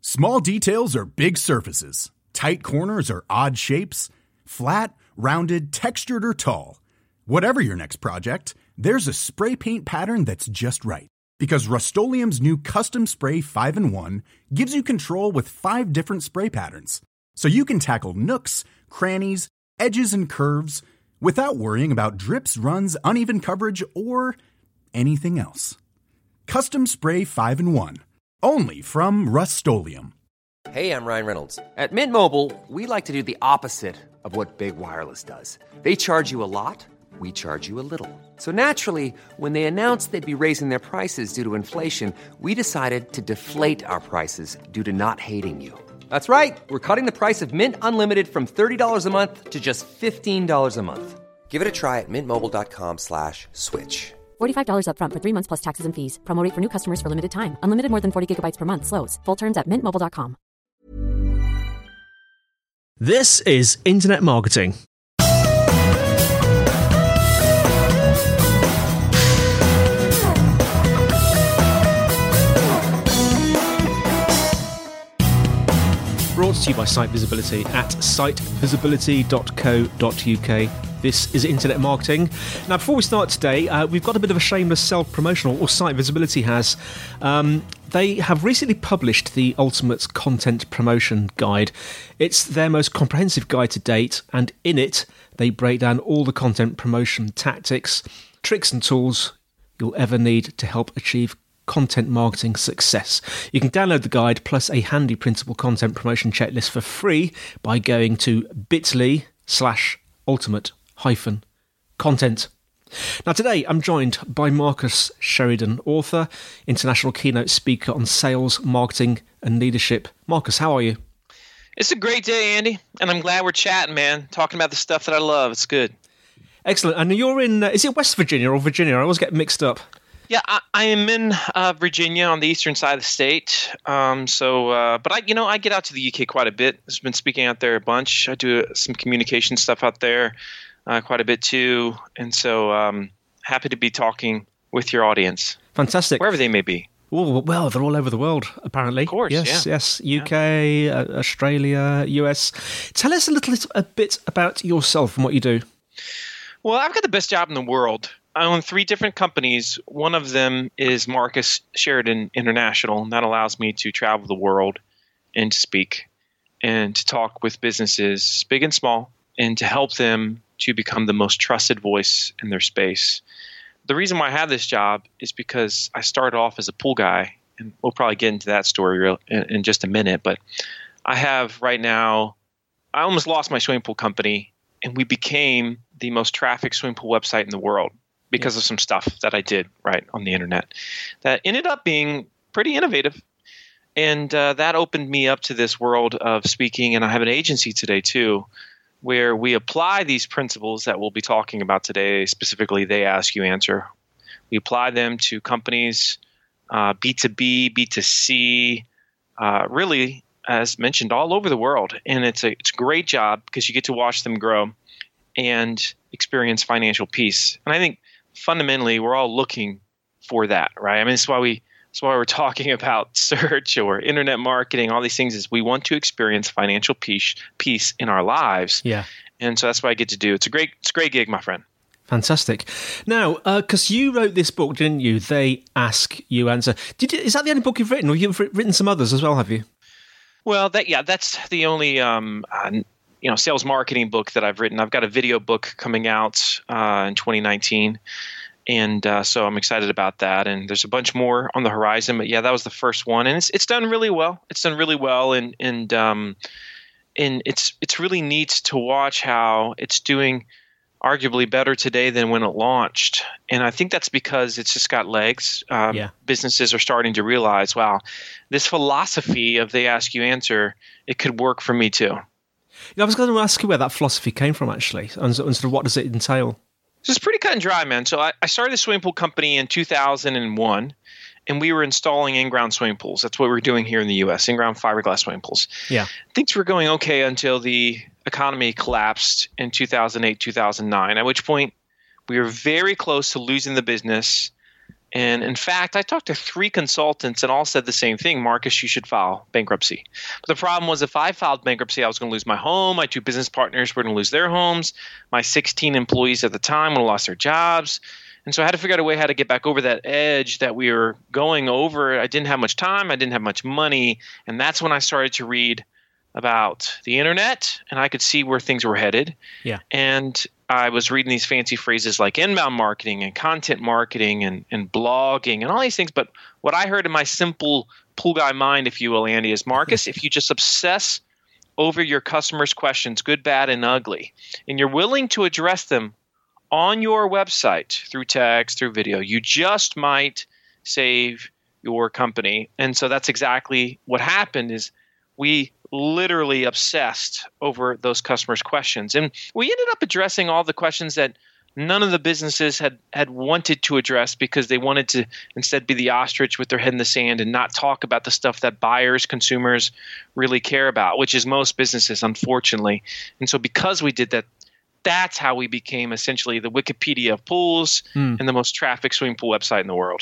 Small details are big surfaces. Tight corners are odd shapes. Flat, rounded, textured, or tall. Whatever your next project, there's a spray paint pattern that's just right. Because Rust-Oleum's new Custom Spray 5-in-1 gives you control with 5 different spray patterns. So you can tackle nooks, crannies, edges, and curves without worrying about drips, runs, uneven coverage, or anything else. Custom Spray 5-in-1. Only from Rust-Oleum. Hey, I'm Ryan Reynolds. At Mint Mobile, we like to do the opposite of what Big Wireless does. They charge you a lot, we charge you a little. So naturally, when they announced they'd be raising their prices due to inflation, we decided to deflate our prices due to not hating you. That's right. We're cutting the price of Mint Unlimited from $30 a month to just $15 a month. Give it a try at mintmobile.com/switch. $45 up front for 3 months plus taxes and fees. Promo rate for new customers for limited time. Unlimited more than 40 gigabytes per month. Slows full terms at mintmobile.com. This is Internet Marketing. Brought to you by Site Visibility at sitevisibility.co.uk. This is Internet Marketing. Now, before we start today, we've got a bit of a shameless self-promotional, or Site Visibility has. They have recently published the Ultimate Content Promotion Guide. It's their most comprehensive guide to date, and in it, they break down all the content promotion tactics, tricks and tools you'll ever need to help achieve content marketing success. You can download the guide plus a handy printable content promotion checklist for free by going to bit.ly/ultimate-content. Now today I'm joined by Marcus Sheridan, author, international keynote speaker on sales, marketing and leadership. Marcus, how are you? It's a great day, Andy, and I'm glad we're chatting, man, talking about the stuff that I love. It's good. Excellent. And you're in, is it West Virginia or Virginia? I always get mixed up. Yeah, I am in Virginia on the eastern side of the state. But I get out to the UK quite a bit. I've been speaking out there a bunch. I do some communication stuff out there quite a bit too. And so happy to be talking with your audience. Fantastic. Wherever they may be. Oh, well, they're all over the world, apparently. Of course, yes. UK, Australia, US. Tell us a bit about yourself and what you do. Well, I've got the best job in the world. I own 3 different companies. One of them is Marcus Sheridan International, and that allows me to travel the world and to speak and to talk with businesses, big and small, and to help them to become the most trusted voice in their space. The reason why I have this job is because I started off as a pool guy, and we'll probably get into that story in just a minute, but I have right now, I almost lost my swimming pool company, and we became the most trafficked swimming pool website in the world. Because of some stuff that I did right on the internet that ended up being pretty innovative. And that opened me up to this world of speaking. And I have an agency today too, where we apply these principles that we'll be talking about today, specifically They Ask You Answer. We apply them to companies, B2B, B2C, really, as mentioned, all over the world. And it's a great job because you get to watch them grow and experience financial peace. And I think fundamentally, we're all looking for that, right? I mean, that's why we're talking about search or internet marketing, all these things is we want to experience financial peace in our lives. Yeah. And so that's what I get to do. It's a great gig, my friend. Fantastic. Now, because you wrote this book, didn't you? They Ask You Answer. Is that the only book you've written, or you've written some others as well, have you? Well, that's the only sales marketing book that I've written. I've got a video book coming out in 2019. And so I'm excited about that. And there's a bunch more on the horizon. But yeah, that was the first one. And it's done really well. It's done really well. And it's really neat to watch how it's doing arguably better today than when it launched. And I think that's because it's just got legs. Businesses are starting to realize, wow, this philosophy of They Ask You Answer, it could work for me too. I was going to ask you where that philosophy came from, actually, and sort of what does it entail? So it's pretty cut and dry, man. So I started a swimming pool company in 2001, and we were installing in-ground swimming pools. That's what we were doing here in the U.S., in-ground fiberglass swimming pools. Yeah. Things were going okay until the economy collapsed in 2008, 2009, at which point we were very close to losing the business And in fact, I talked to 3 consultants and all said the same thing. Marcus, you should file bankruptcy. But the problem was if I filed bankruptcy, I was going to lose my home. My 2 business partners were going to lose their homes. My 16 employees at the time would have lost their jobs. And so I had to figure out a way how to get back over that edge that we were going over. I didn't have much time. I didn't have much money. And that's when I started to read about the internet, and I could see where things were headed. Yeah. And I was reading these fancy phrases like inbound marketing and content marketing and blogging and all these things. But what I heard in my simple pool guy mind, if you will, Andy, is Marcus, if you just obsess over your customers' questions, good, bad, and ugly, and you're willing to address them on your website through text, through video, you just might save your company. And so that's exactly what happened is we literally obsessed over those customers' questions. And we ended up addressing all the questions that none of the businesses had wanted to address because they wanted to instead be the ostrich with their head in the sand and not talk about the stuff that buyers, consumers really care about, which is most businesses, unfortunately. And so because we did that, that's how we became essentially the Wikipedia of pools and the most trafficked swimming pool website in the world.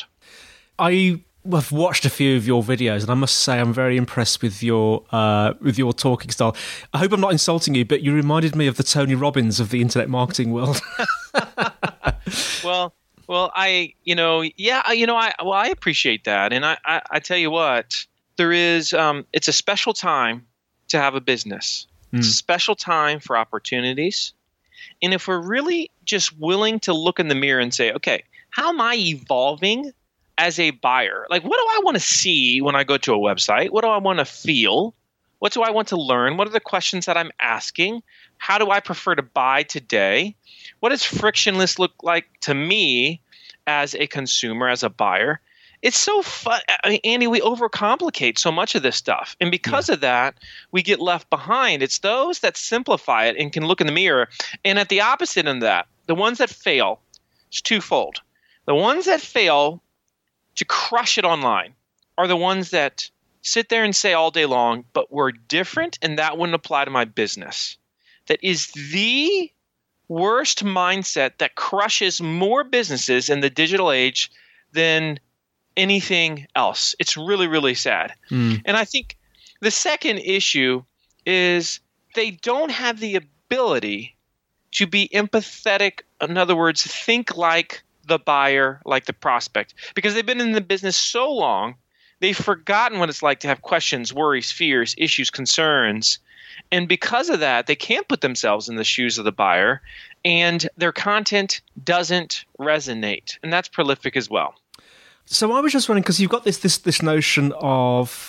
I've watched a few of your videos, and I must say I'm very impressed with your talking style. I hope I'm not insulting you, but you reminded me of the Tony Robbins of the internet marketing world. Well, I appreciate that, and I tell you what, there is it's a special time to have a business. It's a special time for opportunities, and if we're really just willing to look in the mirror and say, okay, how am I evolving as a buyer? Like, what do I want to see when I go to a website? What do I want to feel? What do I want to learn? What are the questions that I'm asking? How do I prefer to buy today? What does frictionless look like to me as a consumer, as a buyer? It's so fun. I mean, Andy, we overcomplicate so much of this stuff. And because of that, we get left behind. It's those that simplify it and can look in the mirror. And at the opposite of that, the ones that fail, it's twofold. The ones that fail to crush it online are the ones that sit there and say all day long, but we're different and that wouldn't apply to my business. That is the worst mindset that crushes more businesses in the digital age than anything else. It's really, really sad. And I think the second issue is they don't have the ability to be empathetic. In other words, think like the buyer, like the prospect, because they've been in the business so long, they've forgotten what it's like to have questions, worries, fears, issues, concerns. And because of that, they can't put themselves in the shoes of the buyer, and their content doesn't resonate. And that's prolific as well. So I was just wondering, because you've got this notion of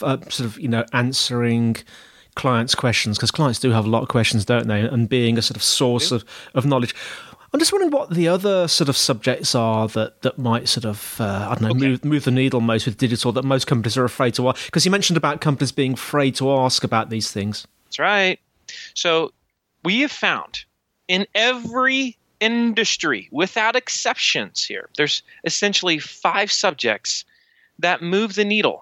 answering clients' questions, because clients do have a lot of questions, don't they? And being a sort of source of knowledge. I'm just wondering what the other sort of subjects are that might sort of, move the needle most with digital, that most companies are afraid to ask. Because you mentioned about companies being afraid to ask about these things. That's right. So we have found in every industry, without exceptions here, there's essentially 5 subjects that move the needle.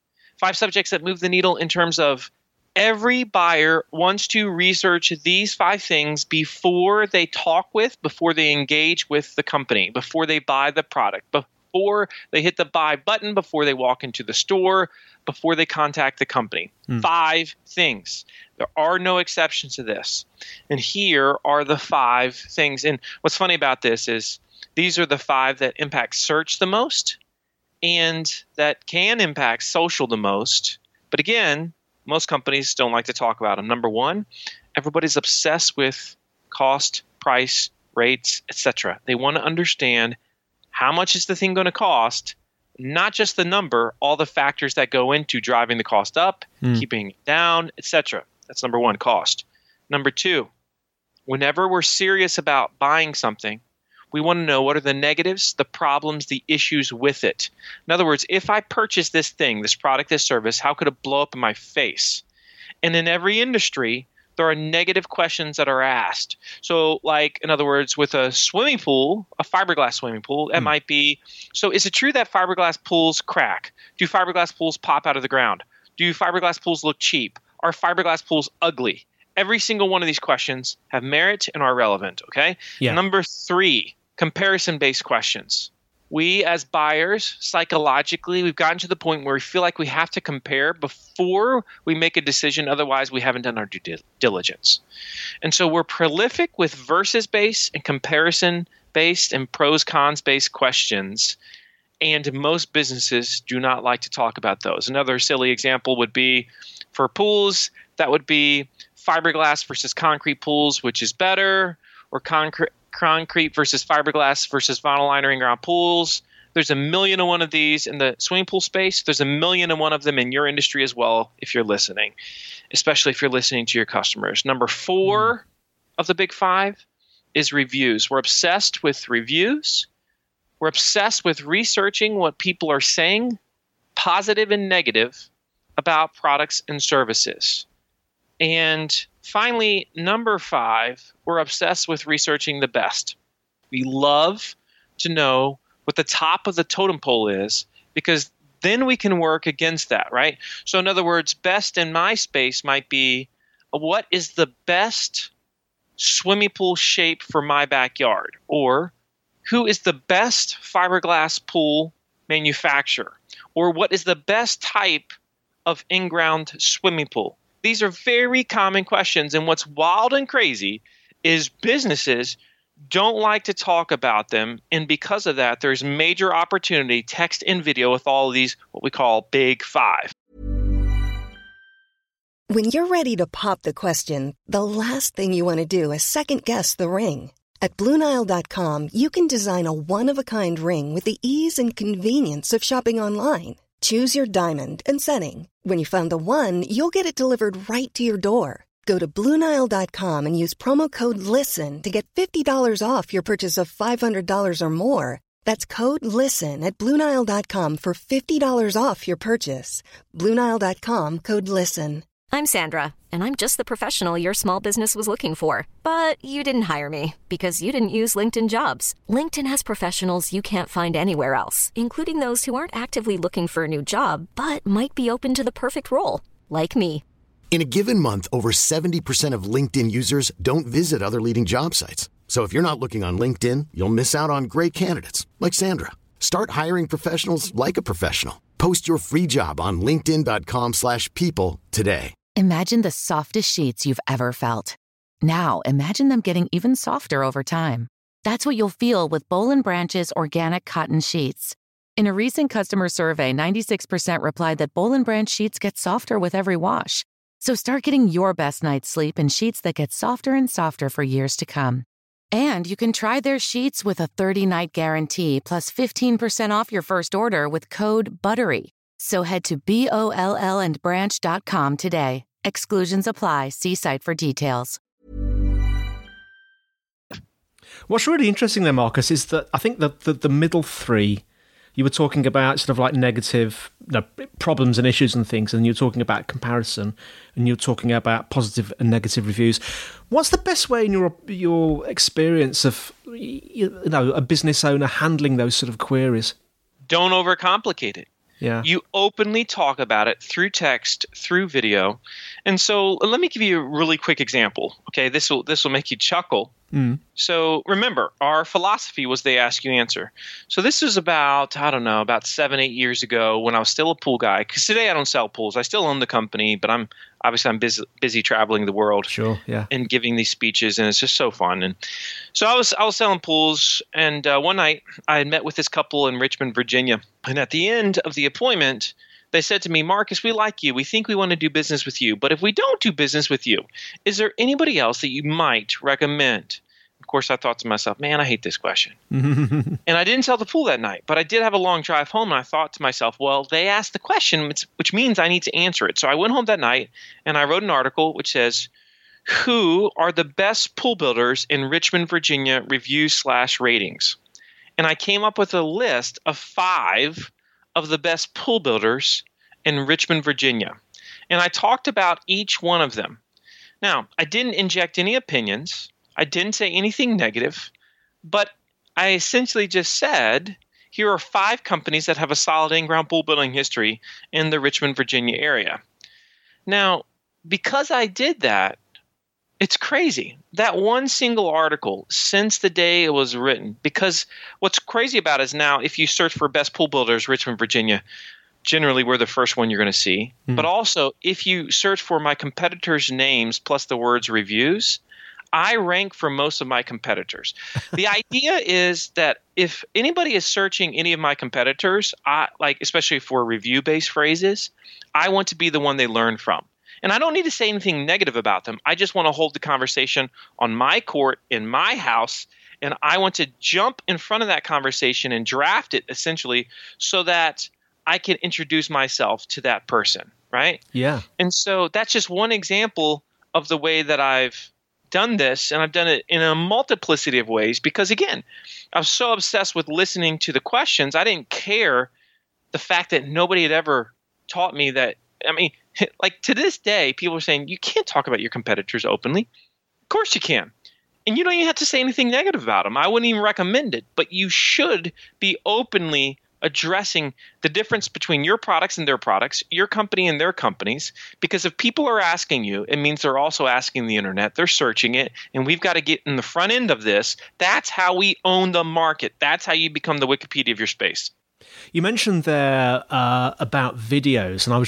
5 subjects that move the needle in terms of every buyer wants to research these 5 things before they before they engage with the company, before they buy the product, before they hit the buy button, before they walk into the store, before they contact the company. 5 things. There are no exceptions to this. And here are the 5 things. And what's funny about this is these are the 5 that impact search the most and that can impact social the most. But again, most companies don't like to talk about them. Number 1, everybody's obsessed with cost, price, rates, etc. They want to understand how much is the thing going to cost, not just the number, all the factors that go into driving the cost up, keeping it down, etc. That's number 1, cost. Number 2, whenever we're serious about buying something, we want to know what are the negatives, the problems, the issues with it. In other words, if I purchase this thing, this product, this service, how could it blow up in my face? And in every industry, there are negative questions that are asked. So like, in other words, with a swimming pool, a fiberglass swimming pool, that might be, so is it true that fiberglass pools crack? Do fiberglass pools pop out of the ground? Do fiberglass pools look cheap? Are fiberglass pools ugly? Every single one of these questions have merit and are relevant, okay? Yeah. Number 3, comparison-based questions. We as buyers, psychologically, we've gotten to the point where we feel like we have to compare before we make a decision. Otherwise, we haven't done our due diligence. And so we're prolific with versus-based and comparison-based and pros-cons-based questions. And most businesses do not like to talk about those. Another silly example would be for pools, that would be fiberglass versus concrete pools, which is better, or concrete versus fiberglass versus vinyl liner in-ground pools. There's a million and one of these in the swimming pool space. There's a million and one of them in your industry as well if you're listening, especially if you're listening to your customers. Number 4 of the big 5 is reviews. We're obsessed with reviews. We're obsessed with researching what people are saying, positive and negative, about products and services. And finally, number 5, we're obsessed with researching the best. We love to know what the top of the totem pole is, because then we can work against that, right? So in other words, best in my space might be, what is the best swimming pool shape for my backyard? Or who is the best fiberglass pool manufacturer? Or what is the best type of in-ground swimming pool? These are very common questions, and what's wild and crazy is businesses don't like to talk about them, and because of that, there's major opportunity, text and video, with all of these, what we call big 5. When you're ready to pop the question, the last thing you want to do is second-guess the ring. At BlueNile.com, you can design a one-of-a-kind ring with the ease and convenience of shopping online. Choose your diamond and setting. When you find the one, you'll get it delivered right to your door. Go to BlueNile.com and use promo code LISTEN to get $50 off your purchase of $500 or more. That's code LISTEN at BlueNile.com for $50 off your purchase. BlueNile.com, code LISTEN. I'm Sandra, and I'm just the professional your small business was looking for. But you didn't hire me because you didn't use LinkedIn Jobs. LinkedIn has professionals you can't find anywhere else, including those who aren't actively looking for a new job, but might be open to the perfect role, like me. In a given month, over 70% of LinkedIn users don't visit other leading job sites. So if you're not looking on LinkedIn, you'll miss out on great candidates like Sandra. Start hiring professionals like a professional. Post your free job on linkedin.com/people today. Imagine the softest sheets you've ever felt. Now imagine them getting even softer over time. That's what you'll feel with Boll & Branch's organic cotton sheets. In a recent customer survey, 96% replied that Boll & Branch sheets get softer with every wash. So start getting your best night's sleep in sheets that get softer and softer for years to come. And you can try their sheets with a 30-night guarantee plus 15% off your first order with code BUTTERY. So head to BOLLandbranch.com today. Exclusions apply. See site for details. What's really interesting there, Marcus, is that I think that the middle 3, you were talking about sort of like negative problems and issues and things, and you're talking about comparison, and you're talking about positive and negative reviews. What's the best way in your experience of a business owner handling those sort of queries? Don't overcomplicate it. Yeah. You openly talk about it through text, through video. And so let me give you a really quick example. Okay, this will make you chuckle. So remember, our philosophy was they ask, you answer. So this was about 7-8 years ago when I was still a pool guy. Because today I don't sell pools. I still own the company, but I'm busy traveling the world. Sure, yeah. And giving these speeches, and it's just so fun. And so I was selling pools, and one night I had met with this couple in Richmond, Virginia. And at the end of the appointment, they said to me, Marcus, we like you. We think we want to do business with you. But if we don't do business with you, is there anybody else that you might recommend? Of course, I thought to myself, man, I hate this question. And I didn't sell the pool that night, but I did have a long drive home, and I thought to myself, well, they asked the question, which means I need to answer it. So I went home that night, and I wrote an article which says, who are the best pool builders in Richmond, Virginia, reviews/ratings? And I came up with a list of 5 of the best pool builders in Richmond, Virginia. And I talked about each one of them. Now, I didn't inject any opinions. I didn't say anything negative, but I essentially just said, here are 5 companies that have a solid in-ground pool building history in the Richmond, Virginia area. Now, because I did that, It's crazy. That one single article since the day it was written, because what's crazy about it is now if you search for best pool builders, Richmond, Virginia, generally we're the first one you're going to see. But also if you search for my competitors' names plus the words reviews, I rank for most of my competitors. The idea is that if anybody is searching any of my competitors, especially for review-based phrases, I want to be the one they learn from. And I don't need to say anything negative about them. I just want to hold the conversation on my court, in my house, and I want to jump in front of that conversation and draft it essentially so that I can introduce myself to that person, right? Yeah. And so that's just one example of the way that I've done this, and I've done it in a multiplicity of ways because, again, I was so obsessed with listening to the questions, I didn't care the fact that nobody had ever taught me that. I mean, like to this day, people are saying, you can't talk about your competitors openly. Of course you can. And you don't even have to say anything negative about them. I wouldn't even recommend it. But you should be openly addressing the difference between your products and their products, your company and their companies. Because if people are asking you, it means they're also asking the internet. They're searching it. And we've got to get in the front end of this. That's how we own the market. That's how you become the Wikipedia of your space. You mentioned there about videos, and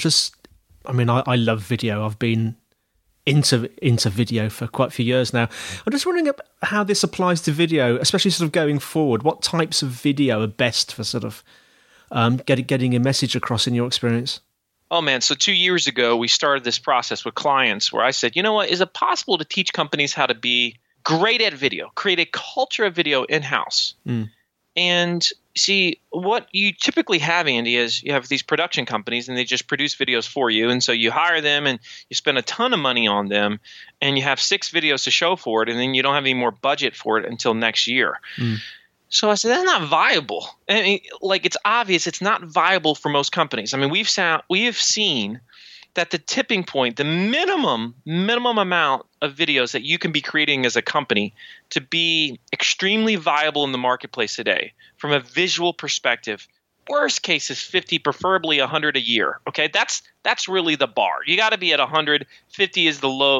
I love video. I've been into video for quite a few years now. I'm just wondering how this applies to video, especially sort of going forward. What types of video are best for sort of getting a message across in your experience? Oh, man. So 2 years ago, we started this process with clients where I said, you know what, is it possible to teach companies how to be great at video, create a culture of video in-house? And see, what you typically have, Andy, is you have these production companies and they just produce videos for you. And so you hire them and you spend a ton of money on them and you have 6 videos to show for it. And then you don't have any more budget for it until next year. So I said, that's not viable. I mean, like, it's obvious it's not viable for most companies. I mean, we have seen that the tipping point, the minimum amount of videos that you can be creating as a company to be extremely viable in the marketplace today from a visual perspective, worst case is 50, preferably 100 a year. Okay, that's really the bar. You got to be at 100. 50 is the low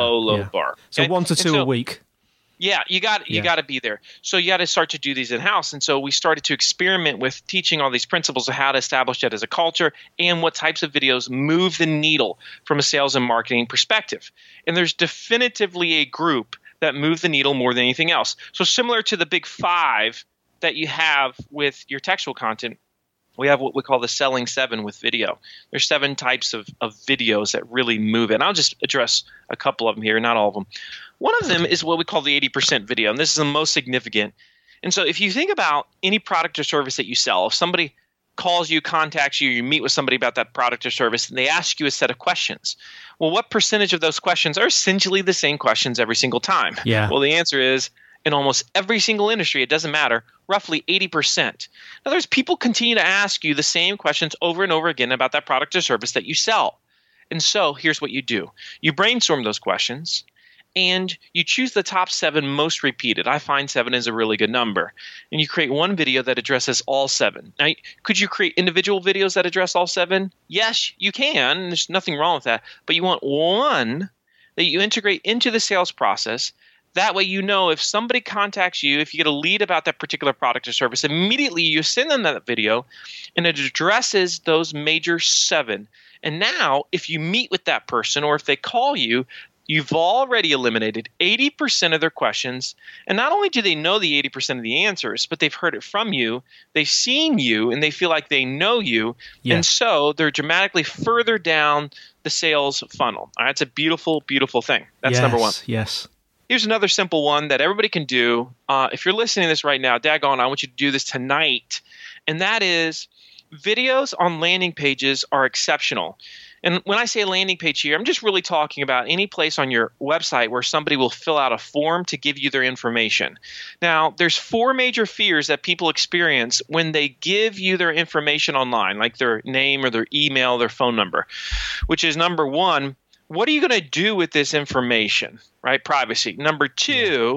bar. So okay? 1 to 2 a week. Yeah, you got to be there. So you got to start to do these in-house. And so we started to experiment with teaching all these principles of how to establish that as a culture and what types of videos move the needle from a sales and marketing perspective. And there's definitively a group that move the needle more than anything else. So similar to the big 5 that you have with your textual content, we have what we call the selling 7 with video. There's 7 types of videos that really move it. And I'll just address a couple of them here, not all of them. One of them is what we call the 80% video, and this is the most significant. And so if you think about any product or service that you sell, if somebody calls you, contacts you, you meet with somebody about that product or service, and they ask you a set of questions. Well, what percentage of those questions are essentially the same questions every single time? Yeah. Well, the answer is in almost every single industry, it doesn't matter, roughly 80%. In other words, people continue to ask you the same questions over and over again about that product or service that you sell. And so here's what you do. You brainstorm those questions, and you choose the top 7 most repeated. I find 7 is a really good number. And you create one video that addresses all 7. Now, could you create individual videos that address all 7? Yes, you can. There's nothing wrong with that. But you want one that you integrate into the sales process. That way, you know, if somebody contacts you, if you get a lead about that particular product or service, immediately you send them that video and it addresses those major 7. And now, if you meet with that person or if they call you, you've already eliminated 80% of their questions. And not only do they know the 80% of the answers, but they've heard it from you, they've seen you, and they feel like they know you. Yeah. And so they're dramatically further down the sales funnel. All right, it's a beautiful, beautiful thing. That's number 1. Yes. Here's another simple one that everybody can do. If you're listening to this right now, daggone, I want you to do this tonight. And that is videos on landing pages are exceptional. And when I say landing page here, I'm just really talking about any place on your website where somebody will fill out a form to give you their information. Now, there's 4 major fears that people experience when they give you their information online, like their name or their email, their phone number, which is number 1, what are you going to do with this information, right? Privacy. Number 2,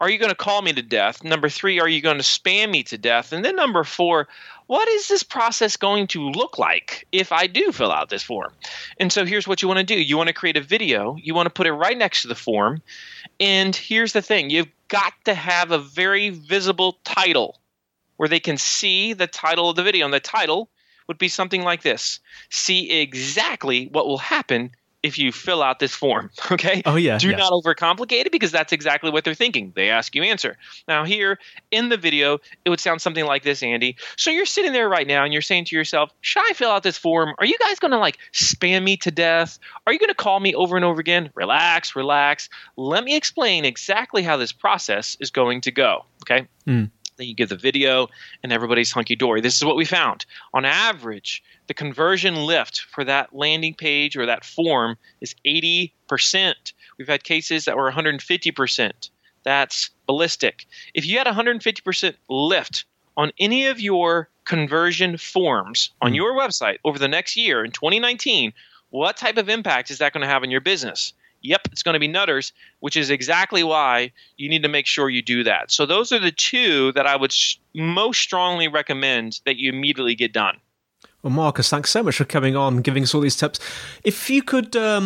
are you going to call me to death? Number 3, are you going to spam me to death? And then number 4, what is this process going to look like if I do fill out this form? And so here's what you want to do. You want to create a video. You want to put it right next to the form. And here's the thing. You've got to have a very visible title where they can see the title of the video. And the title would be something like this. See exactly what will happen if you fill out this form, okay? Oh, yeah. Do not overcomplicate it, because that's exactly what they're thinking. They ask, you answer. Now here in the video, it would sound something like this, Andy. So you're sitting there right now and you're saying to yourself, should I fill out this form? Are you guys going to spam me to death? Are you going to call me over and over again? Relax, relax. Let me explain exactly how this process is going to go, okay? Then you give the video and everybody's hunky-dory. This is what we found. On average, the conversion lift for that landing page or that form is 80%. We've had cases that were 150%. That's ballistic. If you had 150% lift on any of your conversion forms on your website over the next year in 2019, what type of impact is that going to have on your business? Yep, it's going to be nutters, which is exactly why you need to make sure you do that. So those are the 2 that I would most strongly recommend that you immediately get done. Well, Marcus, thanks so much for coming on, giving us all these tips. If you could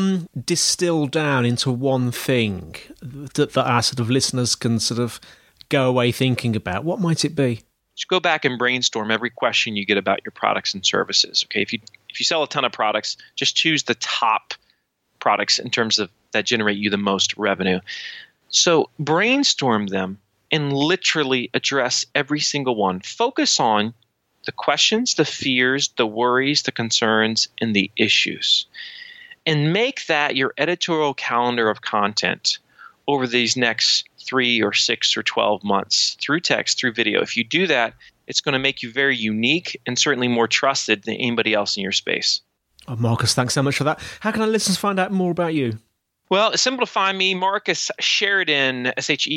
distill down into one thing that our sort of listeners can sort of go away thinking about, what might it be? Just go back and brainstorm every question you get about your products and services. Okay, if you sell a ton of products, just choose the top products in terms of that generate you the most revenue. So brainstorm them and literally address every single one. Focus on the questions, the fears, the worries, the concerns, and the issues. And make that your editorial calendar of content over these next 3 or 6 or 12 months through text, through video. If you do that, it's going to make you very unique and certainly more trusted than anybody else in your space. Oh, Marcus, thanks so much for that. How can our listeners find out more about you? Well, it's simple to find me, Marcus Sheridan,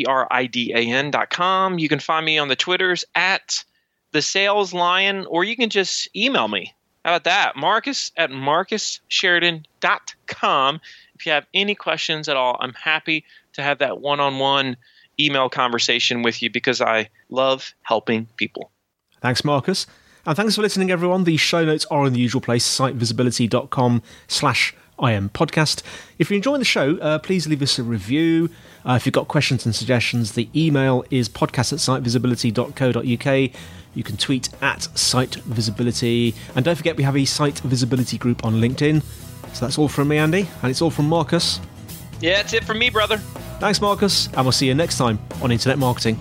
SHERIDAN.com. You can find me on the Twitters at The Sales Lion, or you can just email me. How about that? Marcus at MarcusSheridan.com. If you have any questions at all, I'm happy to have that one-on-one email conversation with you because I love helping people. Thanks, Marcus. And thanks for listening, everyone. The show notes are in the usual place, sitevisibility.com/IM podcast. If you're enjoying the show, please leave us a review. If you've got questions and suggestions, the email is podcast@sitevisibility.co.uk. You can tweet at Site Visibility. And don't forget, we have a Site Visibility group on LinkedIn. So that's all from me, Andy. And it's all from Marcus. Yeah, that's it from me, brother. Thanks, Marcus. And we'll see you next time on Internet Marketing.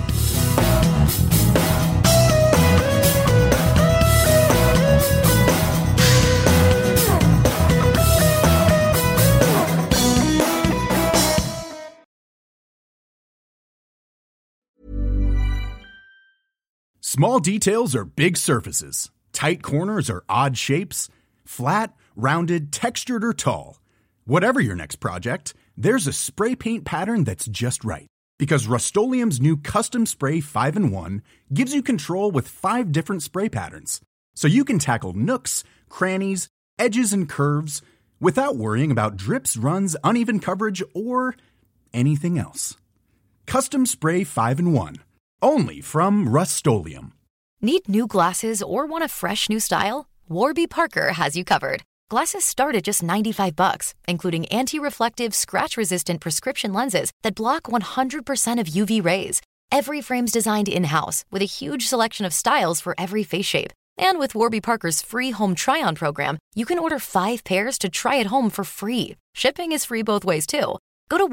Small details are big surfaces. Tight corners are odd shapes. Flat, rounded, textured, or tall. Whatever your next project, there's a spray paint pattern that's just right. Because Rust-Oleum's new Custom Spray 5-in-1 gives you control with 5 different spray patterns. So you can tackle nooks, crannies, edges, and curves without worrying about drips, runs, uneven coverage, or anything else. Custom Spray 5-in-1. Only from Rust-Oleum. Need new glasses or want a fresh new style? Warby Parker has you covered. Glasses start at just $95, including anti-reflective, scratch-resistant prescription lenses that block 100% of UV rays. Every frame's designed in-house with a huge selection of styles for every face shape. And with Warby Parker's free home try-on program, you can order 5 pairs to try at home for free. Shipping is free both ways, too. Go to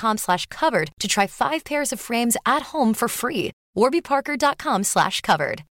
warbyparker.com/covered to try 5 pairs of frames at home for free. warbyparker.com/covered.